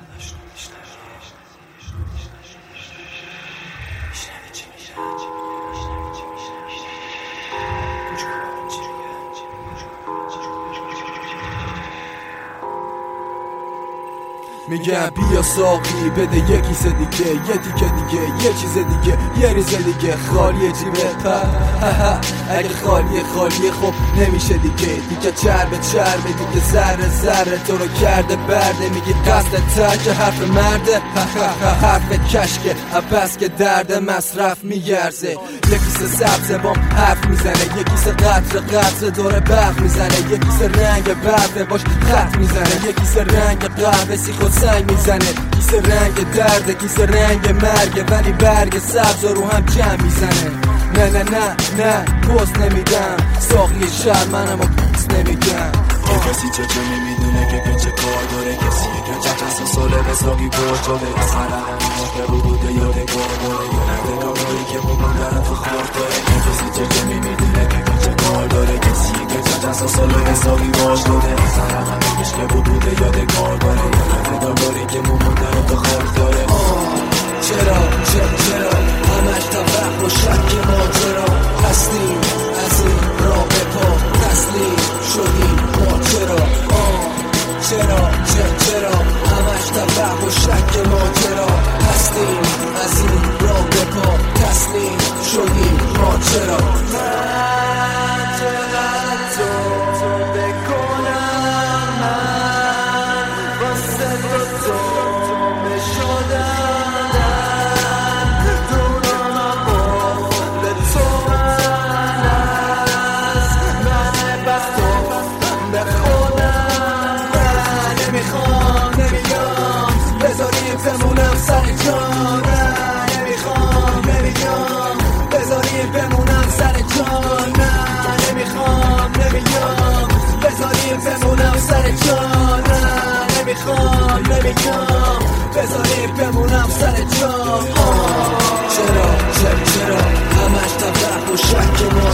میگم بیا ساقی بده یه کیسه دیگه، یه دیگه دیگه، یه چیز دیگه، یه ریزه دیگه. خالیه جیبت پر اگه خالیه خب نمیشه دیگه چربه دیگه ذره ذره تو رو کرده برده. میگی قصد ترک حرف مرده حرف کشکه بس که درد مصرف میگرزه. یه کیسه سبزه بام حرف میزنه، یه کیسه قطر دور برق میزنه، یه کیسه رنگ برده باش خط میزنه، یه کیسه رنگ قهوه سی خود سنگ میزنه، کیسه رنگ درده کیسه رنگ مرگه، ولی برگ سبز رو هم جمع میزنه. نه پست نمیدم ساقی شهر منم و پست نمیگم. کسی چه نمیدونه که چه کار داره، کسی که چند ساله به ساقی باش داره، از حرم که بوده یادگار داره، یاد کاری که با من دارم تو خار داره. کسی چه نمیدونه که چه کار داره، کسی که چند ساله به ساقی باش داره، از حرم که بوده یادگار داره، یاد کاری که با من دارم تو خار داره. چرا همش تفرق و شک ماجرا هستیم، از این راه به پا تسلیم شدیم ما. چرا همش تفرق و شک ماجرا هستیم، از این راه به پا تسلیم شدیم ما. چرا بمونم سر جان، نمیخوام بذاریم بمونم سر جان، نمیخوام بذاریم بمونم سر جان، نمیخوام بذاریم بمونم سر جان. چرا همش تفرق و شک ما